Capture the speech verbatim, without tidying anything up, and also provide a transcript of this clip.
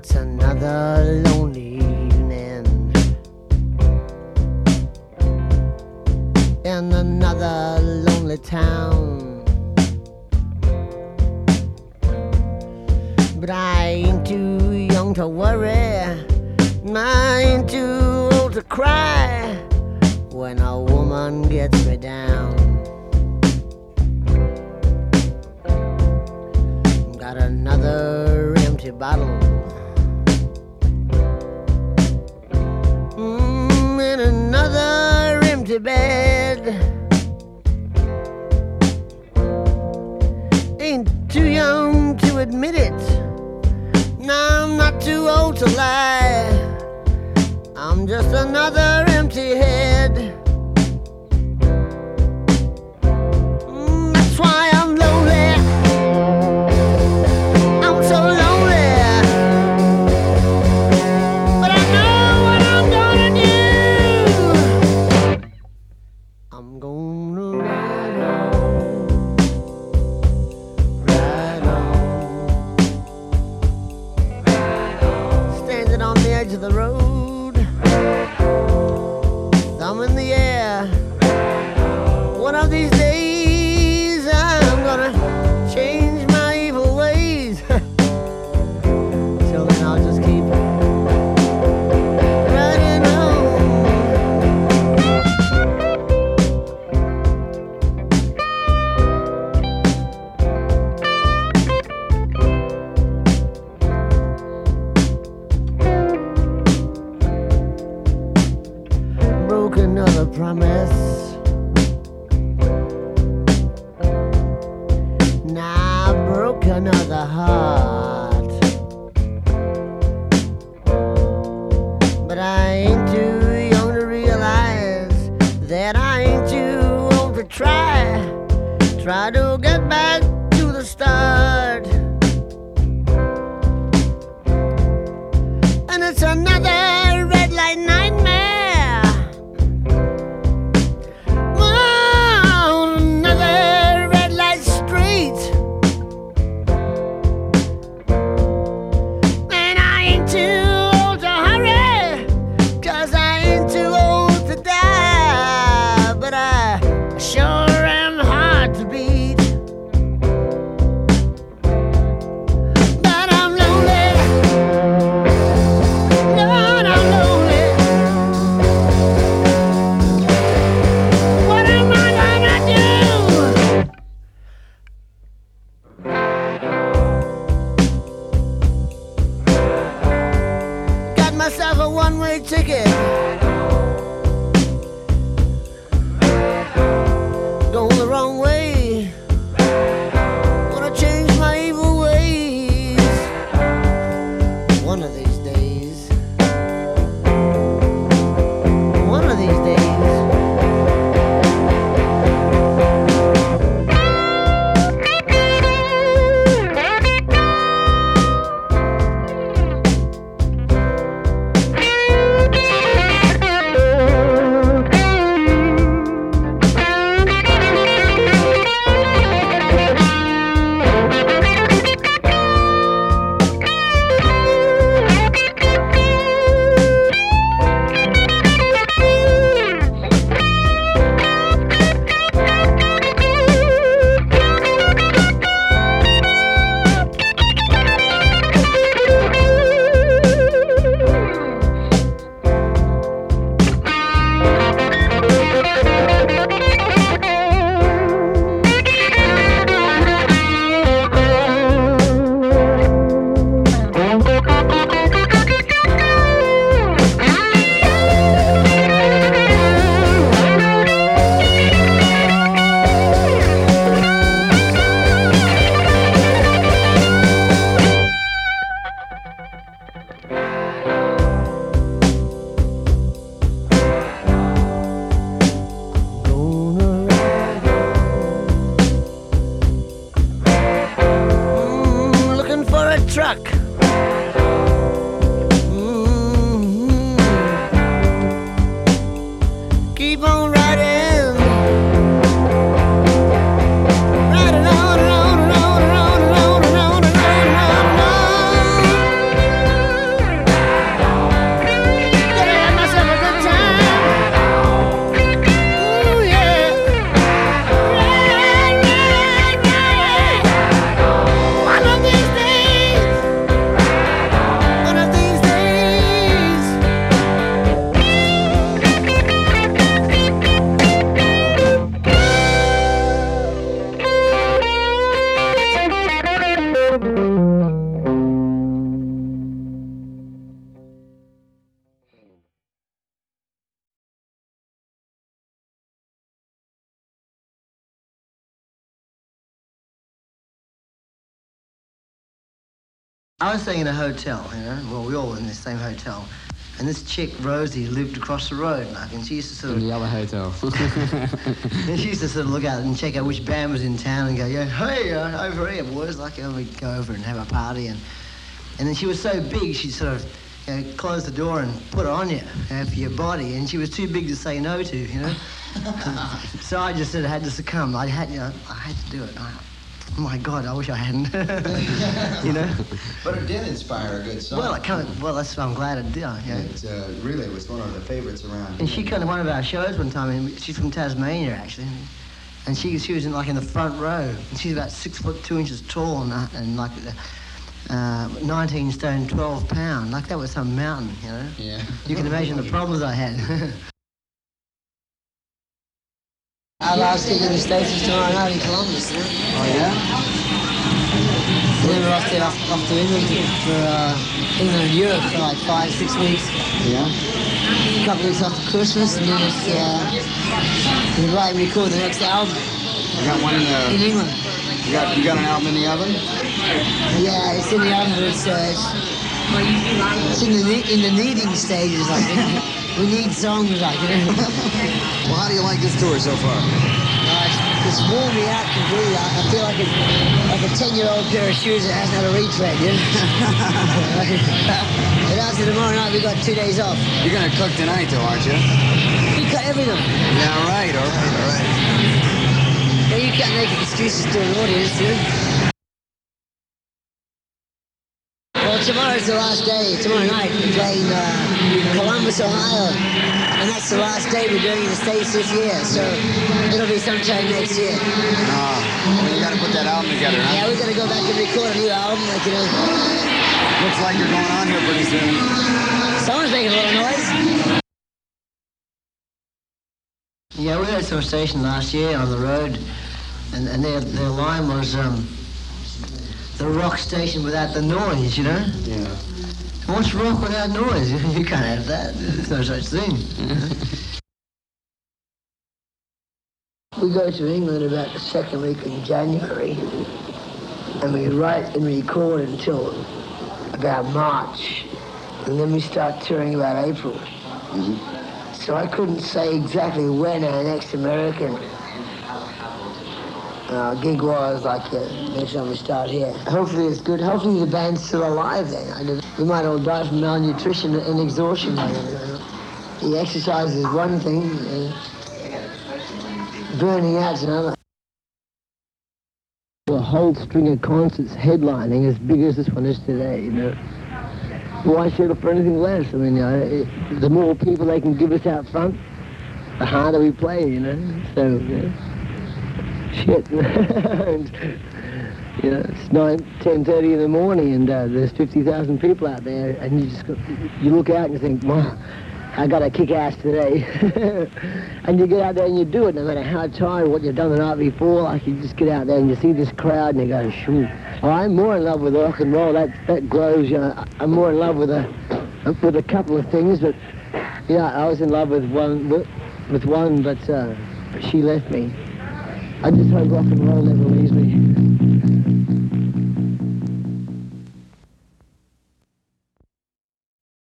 it's another lonely evening in another lonely town. But I ain't too young to worry, I ain't too old to cry when a woman gets me down. Got another empty bottle, mm, in another empty bed. Ain't too young to admit it, no, I'm not too old to lie. I'm just another empty head. Mm, that's why I'm lonely. I'm so lonely. But I know what I'm gonna do. I'm gonna ride on, ride on, standing on the edge of the road, thumb in the air. One of these days I'm gonna change my evil ways. Till then I'll just keep riding on. Broke another promise, now I broke another heart. But I ain't too young to realize that I ain't too old to try, try to get back to the start. And it's another red light nightmare. Oh, another red light street. And I ain't too old to hurry, 'cause I ain't too old to die. But I sure am hard to beat. But I'm lonely, Lord, I'm lonely. What am I gonna do? Got myself a one-way ticket, going the wrong way. Wanna change my evil ways one of these days. One of these days. I was staying in a hotel, you know. Well, we all were in the same hotel. And this chick, Rosie, lived across the road, like, and she used to sort of... In the other hotel. And she used to sort of look out and check out which band was in town and go, yeah, hey, uh, over here, boys. Like, and we'd go over and have a party. And, and then she was so big, she'd sort of, you know, close the door and put it on you, you know, for your body. And she was too big to say no to, you know. So I just sort of had to succumb. I had, you know, I had to do it. I, oh my God, I wish I hadn't. You know. But it did inspire a good song. Well, it kind of. Well, that's. I'm glad it did. You know? It uh, really was one of the favorites around. And she came to one of our shows one time, and she's from Tasmania actually, and she she was in like in the front row, and she's about six foot two inches tall and, uh, and like uh, nineteen stone, twelve pound. Like that was some mountain, you know. Yeah. You can imagine the problems I had. Our last gig in the States is tomorrow night in Columbus. Yeah? Oh, yeah? And then we're off to, off, off to England for uh, England and Europe for like five, six weeks. Yeah? A couple of weeks after Christmas, and then it's, uh, we're writing and record the next album. You got one in the... In England. You got, you got an album in the oven? Yeah, it's in the oven, but it's, uh, it's, it's in the in the kneading stages, like, we need songs, like, you know. Well, how do you like this tour so far? Uh, it's, it's worn me out completely. I, I feel like a, like a ten-year-old pair of shoes that hasn't had a retread, you know? But after tomorrow night, we've got two days off. You're going to cook tonight, though, aren't you? We cut everything. Yeah, all right, all right, all right. Yeah, you can't make excuses to an audience, you know? Well, tomorrow's the last day. Tomorrow night, we're playing uh, Columbus, Ohio. And that's the last day we're doing in the States this year, so it'll be sometime next year. Oh, well, you got to put that album together, huh? Yeah, we're going to go back and record a new album, like, you know. Looks like you're going on here pretty soon. Someone's making a little noise. Yeah, we had some station last year on the road, and, and their, their line was um, the rock station without the noise, you know? Yeah. What's rock without noise? You can't have that. There's no such thing. We go to England about the second week in January, and we write and record until about March, and then we start touring about April. Mm-hmm. So I couldn't say exactly when our next American uh, gig was, like uh, next time we start here. Hopefully it's good. Hopefully the band's still alive then. I don't, we might all die from malnutrition and exhaustion. The exercise is one thing, uh, burning out's another. A whole string of concerts headlining as big as this one is today, you know. Why settle for anything less? I mean, you know, it, the more people they can give us out front, the harder we play, you know. So, you know, shit. And, you know, it's nine, ten thirty in the morning, and uh, there's fifty thousand people out there, and you just got, you look out and you think, wow, I got to kick ass today. And you get out there and you do it, no matter how tired, what you've done the night before. Like, you just get out there and you see this crowd and you go, shoot. Well, I'm more in love with rock and roll. That that grows. You know, I'm more in love with a with a couple of things, but yeah, I was in love with one with, with one, but uh, she left me. I just hope rock and roll never leaves me.